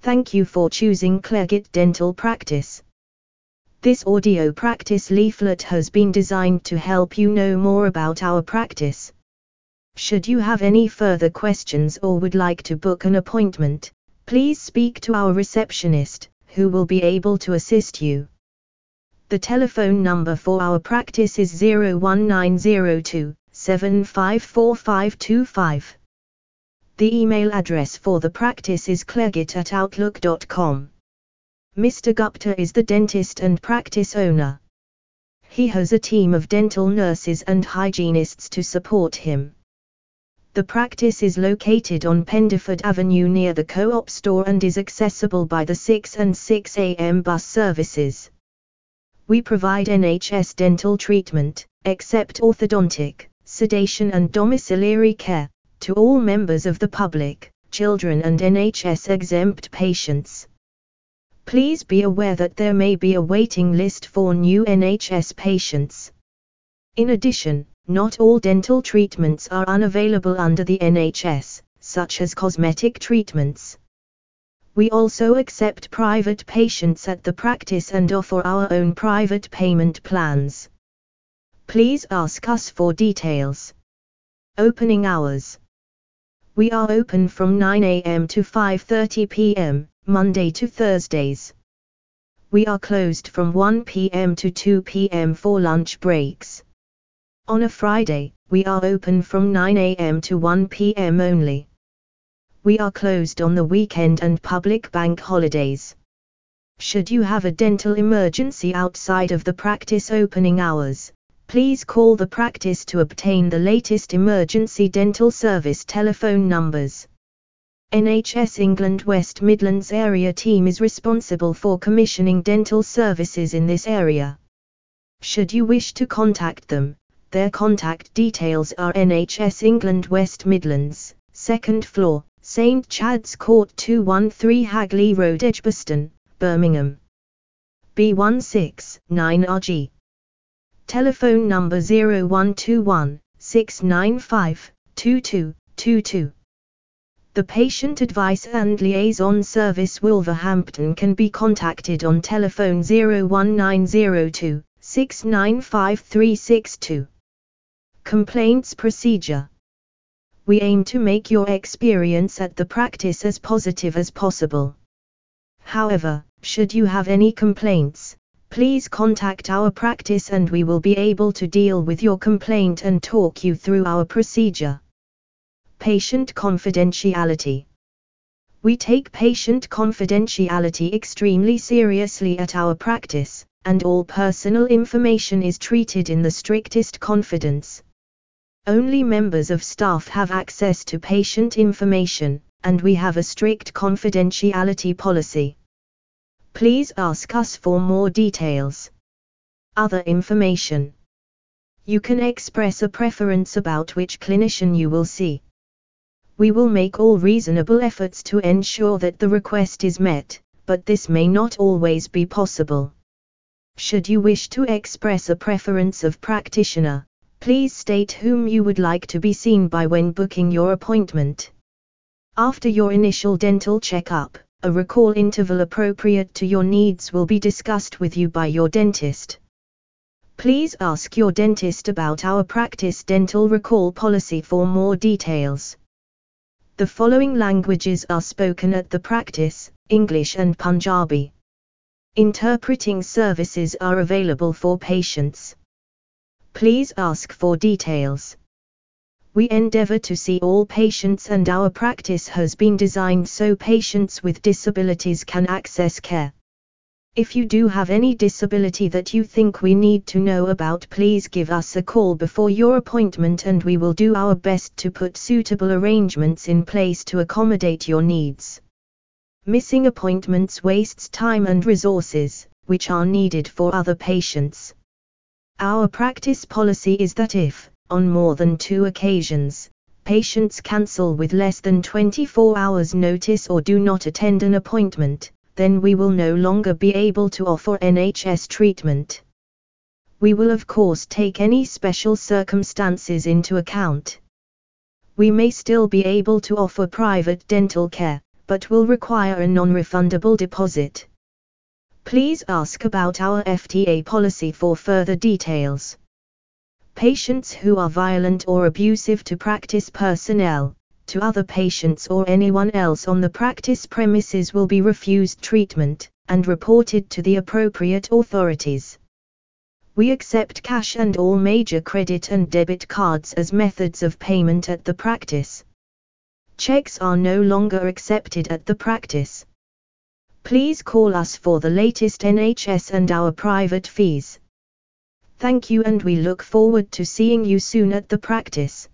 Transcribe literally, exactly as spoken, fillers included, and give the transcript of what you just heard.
Thank you for choosing Clergit Dental Practice. This audio practice leaflet has been designed to help you know more about our practice. Should you have any further questions or would like to book an appointment, please speak to our receptionist, who will be able to assist you. The telephone number for our practice is zero one nine zero two, seven five four five two five. The email address for the practice is clergit at outlook dot com. Mister Gupta is the dentist and practice owner. He has a team of dental nurses and hygienists to support him. The practice is located on Pendeford Avenue near the Co-op store and is accessible by the six and six a m bus services. We provide N H S dental treatment, except orthodontic, sedation and domiciliary care, to all members of the public, children and N H S-exempt patients. Please be aware that there may be a waiting list for new N H S patients. In addition, not all dental treatments are unavailable under the N H S, such as cosmetic treatments. We also accept private patients at the practice and offer our own private payment plans. Please ask us for details. Opening hours. We are open from nine a m to five thirty p m, Monday to Thursdays. We are closed from one p m to two p m for lunch breaks. On a Friday, we are open from nine a m to one p m only. We are closed on the weekend and public bank holidays. Should you have a dental emergency outside of the practice opening hours, please call the practice to obtain the latest emergency dental service telephone numbers. N H S England West Midlands area team is responsible for commissioning dental services in this area. Should you wish to contact them, their contact details are N H S England West Midlands, second floor, Saint Chad's Court two one three Hagley Road, Edgbaston, Birmingham, B one six nine R G. Telephone number zero one two one, six nine five, two two two two. The Patient Advice and Liaison Service Wolverhampton can be contacted on telephone zero one nine zero two, six nine five three six two. Complaints procedure. We aim to make your experience at the practice as positive as possible. However, should you have any complaints, please contact our practice and we will be able to deal with your complaint and talk you through our procedure. Patient confidentiality. We take patient confidentiality extremely seriously at our practice, and all personal information is treated in the strictest confidence. Only members of staff have access to patient information, and we have a strict confidentiality policy. Please ask us for more details. Other information. You can express a preference about which clinician you will see. We will make all reasonable efforts to ensure that the request is met, but this may not always be possible. Should you wish to express a preference of practitioner, please state whom you would like to be seen by when booking your appointment. After your initial dental checkup, a recall interval appropriate to your needs will be discussed with you by your dentist. Please ask your dentist about our practice dental recall policy for more details. The following languages are spoken at the practice: English and Punjabi. Interpreting services are available for patients. Please ask for details. We endeavor to see all patients and our practice has been designed so patients with disabilities can access care. If you do have any disability that you think we need to know about, please give us a call before your appointment and we will do our best to put suitable arrangements in place to accommodate your needs. Missing appointments wastes time and resources, which are needed for other patients. Our practice policy is that if, on more than two occasions, patients cancel with less than twenty-four hours notice or do not attend an appointment, then we will no longer be able to offer N H S treatment. We will of course take any special circumstances into account. We may still be able to offer private dental care, but will require a non-refundable deposit. Please ask about our F T A policy for further details. Patients who are violent or abusive to practice personnel, to other patients or anyone else on the practice premises will be refused treatment, and reported to the appropriate authorities. We accept cash and all major credit and debit cards as methods of payment at the practice. Checks are no longer accepted at the practice. Please call us for the latest N H S and our private fees. Thank you, and we look forward to seeing you soon at the practice.